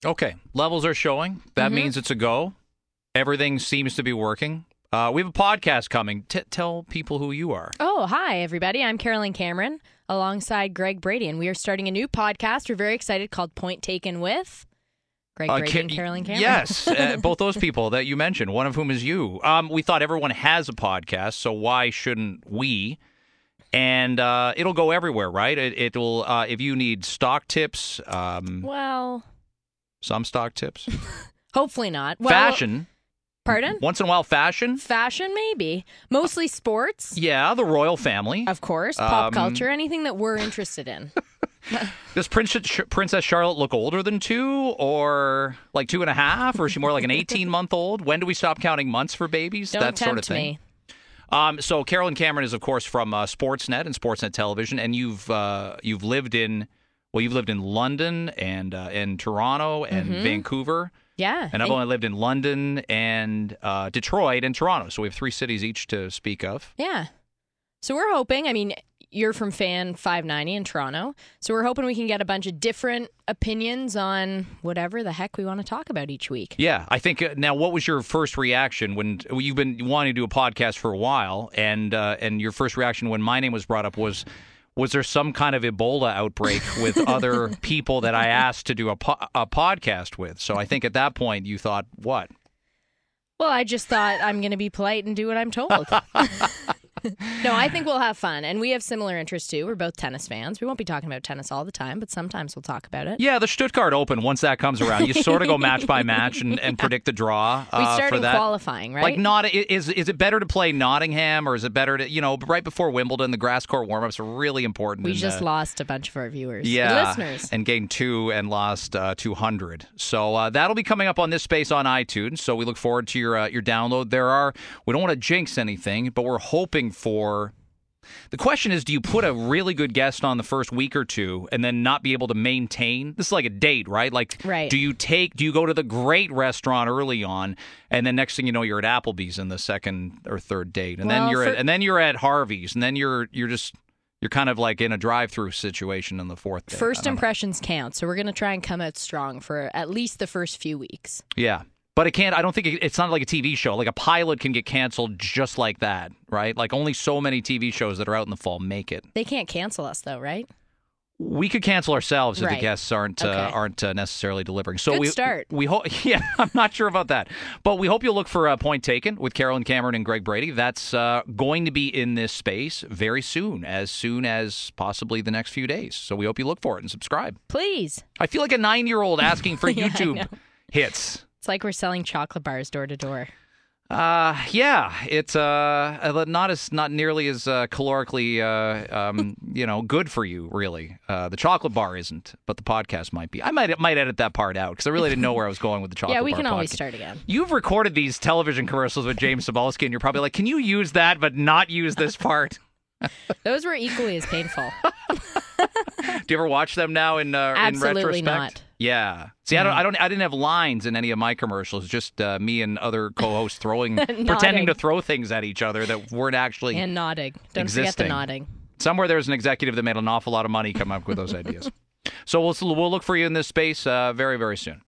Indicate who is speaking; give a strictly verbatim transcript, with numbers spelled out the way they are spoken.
Speaker 1: Okay, levels are showing. That
Speaker 2: Mm-hmm.
Speaker 1: means it's a go. Everything seems to be working. Uh, we have a podcast coming. T- tell people who you are.
Speaker 2: Oh, hi, everybody. I'm Carolyn Cameron alongside Greg Brady, and we are starting a new podcast. We're very excited called Point Taken with Greg
Speaker 1: Uh,
Speaker 2: Brady
Speaker 1: Ca-
Speaker 2: and Carolyn Cameron.
Speaker 1: Yes, uh, both those people that you mentioned, one of whom is you. Um, we thought everyone has a podcast, so why shouldn't we? And uh, it'll go everywhere, right? It, it'll uh, if you need stock tips, um,
Speaker 2: Well,
Speaker 1: some stock tips,
Speaker 2: hopefully not. Well,
Speaker 1: fashion.
Speaker 2: Pardon?
Speaker 1: Once in a while, fashion.
Speaker 2: Fashion, maybe. Mostly sports.
Speaker 1: Yeah, the royal family.
Speaker 2: Of course. Pop
Speaker 1: Um,
Speaker 2: culture. Anything that we're interested in.
Speaker 1: Does Princess Princess Charlotte look older than two, or like two and a half, or is she more like an eighteen-month-old? When do we stop counting months for babies?
Speaker 2: Don't
Speaker 1: that
Speaker 2: tempt
Speaker 1: sort of thing.
Speaker 2: me.
Speaker 1: Um, so Carolyn Cameron is, of course, from uh, Sportsnet and Sportsnet Television, and you've uh, you've lived in well, you've lived in London and uh, in Toronto and
Speaker 2: Mm-hmm.
Speaker 1: Vancouver,
Speaker 2: Yeah.
Speaker 1: and I've only lived in London and uh, Detroit and Toronto. So we have three cities each to speak of.
Speaker 2: Yeah. So we're hoping, I mean, you're from Fan five ninety in Toronto, so we're hoping we can get a bunch of different opinions on whatever the heck we want to talk about each week.
Speaker 1: Yeah, I think uh, now. What was your first reaction when well, you've been wanting to do a podcast for a while, and uh, and your first reaction when my name was brought up was, was there some kind of Ebola outbreak with other people that I asked to do a po- a podcast with? So I think at that point you thought, what?
Speaker 2: Well, I just thought I'm going to be polite and do what I'm told. No, I think we'll have fun, and we have similar interests too. We're both tennis fans. We won't be talking about tennis all the time, but sometimes we'll talk about it.
Speaker 1: Yeah, the Stuttgart Open. Once that comes around, you sort of go match by match and, and predict the draw. Uh,
Speaker 2: We start
Speaker 1: for
Speaker 2: in
Speaker 1: that.
Speaker 2: qualifying, right?
Speaker 1: Like, not is is it better to play Nottingham, or is it better to you know right before Wimbledon? The grass court warm ups are really important.
Speaker 2: we
Speaker 1: in,
Speaker 2: just
Speaker 1: uh,
Speaker 2: lost a bunch of our viewers,
Speaker 1: yeah,
Speaker 2: listeners.
Speaker 1: and gained two and lost uh, two hundred. So uh, that'll be coming up on this space on iTunes. So we look forward to your uh, your download. There are we don't want to jinx anything, but we're hoping for. The question is, do you put a really good guest on the first week or two and then not be able to maintain? This is like a date, right? Like,
Speaker 2: Right.
Speaker 1: do you take, do you go to the great restaurant early on, and then next thing you know, you're at Applebee's in the second or third date, and then
Speaker 2: Well,
Speaker 1: you're
Speaker 2: for-
Speaker 1: at, and then you're at Harvey's, and then you're you're just you're kind of like in a drive-through situation in the fourth day.
Speaker 2: First
Speaker 1: I don't know.
Speaker 2: impressions count, so we're going to try and come out strong for at least the first few weeks.
Speaker 1: Yeah. But it can't, I don't think it, it's not like a T V show. Like a pilot can get canceled just like that, right? Like only so many T V shows that are out in the fall make it.
Speaker 2: They can't cancel us, though, right?
Speaker 1: We could cancel ourselves if the
Speaker 2: Right.
Speaker 1: guests aren't uh,
Speaker 2: Okay.
Speaker 1: aren't uh, necessarily delivering. So
Speaker 2: Good
Speaker 1: we
Speaker 2: start.
Speaker 1: we hope. Yeah, I'm not sure about that, but we hope you'll look for uh, Point Taken with Carolyn Cameron and Greg Brady. That's uh, going to be in this space very soon, as soon as possibly the next few days. So we hope you look for it and subscribe.
Speaker 2: Please.
Speaker 1: I feel like a nine year old asking for
Speaker 2: Yeah, I
Speaker 1: YouTube
Speaker 2: know.
Speaker 1: hits.
Speaker 2: It's like we're selling chocolate bars door to door.
Speaker 1: Uh, yeah, it's uh not as not nearly as uh, calorically uh um you know good for you really. Uh, the chocolate bar isn't, but the podcast might be. I might might edit that part out because I really didn't know where I was going with the chocolate
Speaker 2: Yeah, we
Speaker 1: bar
Speaker 2: can always
Speaker 1: podcast.
Speaker 2: start again.
Speaker 1: You've recorded these television commercials with James Cebulski, and you're probably like, can you use that but not use this part?
Speaker 2: Those were equally as painful.
Speaker 1: Do you ever watch them now in uh,
Speaker 2: Absolutely
Speaker 1: in retrospect?
Speaker 2: not.
Speaker 1: Yeah. See, I don't, I don't, I didn't have lines in any of my commercials. Just uh, me and other co-hosts throwing, pretending to throw things at each other that weren't actually
Speaker 2: And nodding. Don't forget
Speaker 1: existing.
Speaker 2: the nodding.
Speaker 1: Somewhere there's an executive that made an awful lot of money come up with those ideas. So we'll we'll look for you in this space uh, very very soon.